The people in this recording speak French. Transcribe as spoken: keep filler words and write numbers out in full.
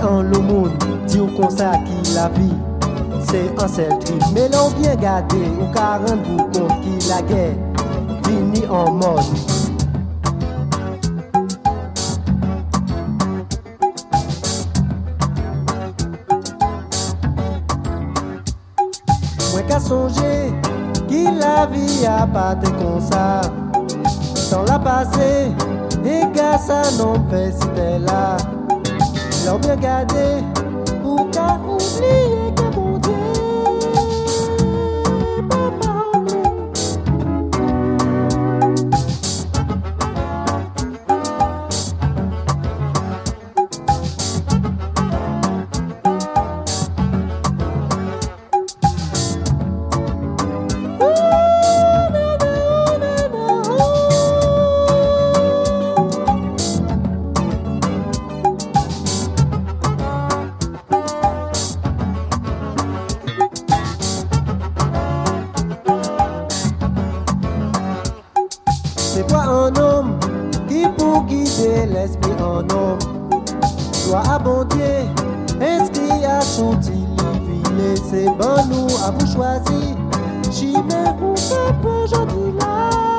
en le monde, dit ou comme ça qui la vie, c'est un seul trip. Mais l'on bien gardé, ou quarante vous compte qui la guerre, fini en mode. Moi qu'à songer, qui la vie a pas été comme ça, dans la passé, et qu'à ça non fait si t'es là. L'on bien gardé, pour qu'à oublier que mon Dieu, papa c'est toi un homme qui pour guider l'esprit en homme doit abonder, inscrit à son ville, c'est bon nous à vous choisir, j'y mets vous fait pour aujourd'hui là.